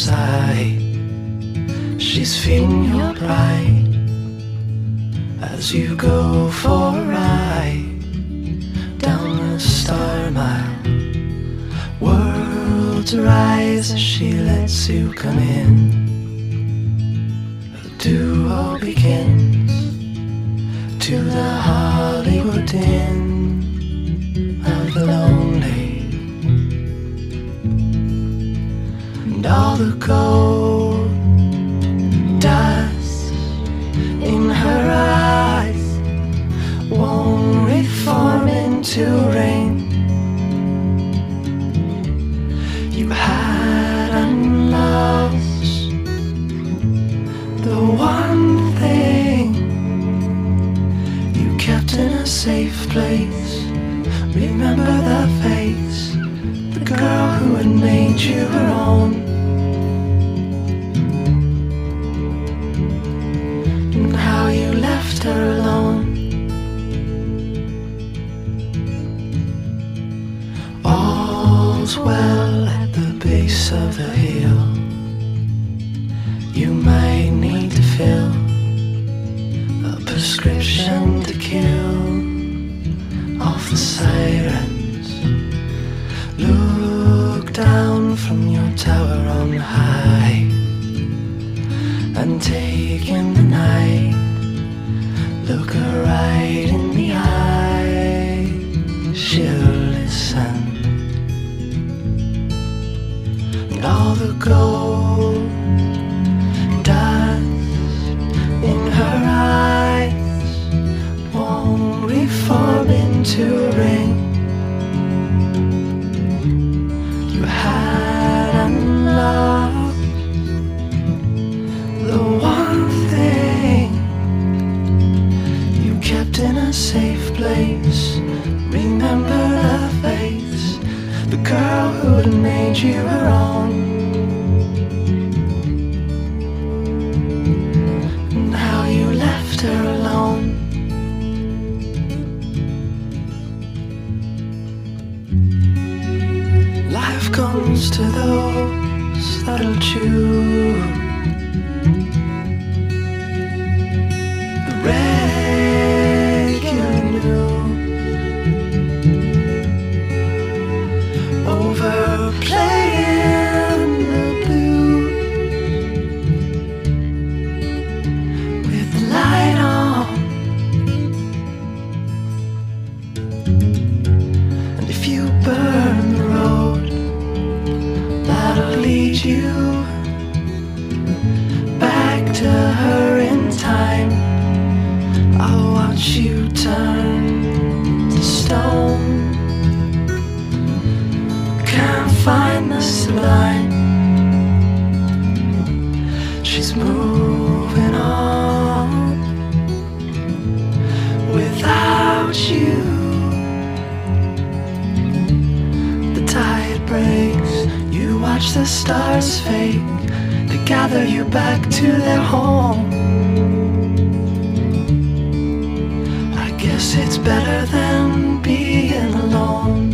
side. She's feeding your pride as you go for a ride down the star mile. Worlds rise as she lets you come in. A duo begins to the Hollywood Inn of the lonely. And all the gold dust in her eyes won't reform into rain. You had and lost the one thing you kept in a safe place. Remember the face, the girl who had made you her own, and how you left her alone. All's well at the base of the hill. You might need to fill a prescription to kill off the sirens. Look down from your tower on high and take in the night. Look her right in the eye. She'll listen. And all the gold dust in her eyes won't reform into a ring. You had and lost the one thing you kept in a safe place. Remember the face, the girl who had made you her own, and how you left her alone. Life comes to those that'll choose the regular news over playing the blues with the light on. And if you burn the road that'll lead you back to her in time, I'll watch you turn to stone. Can't find the sublime. She's moving on without you. The tide breaks, you watch the stars fade. They gather you back to their home. I guess it's better than being alone.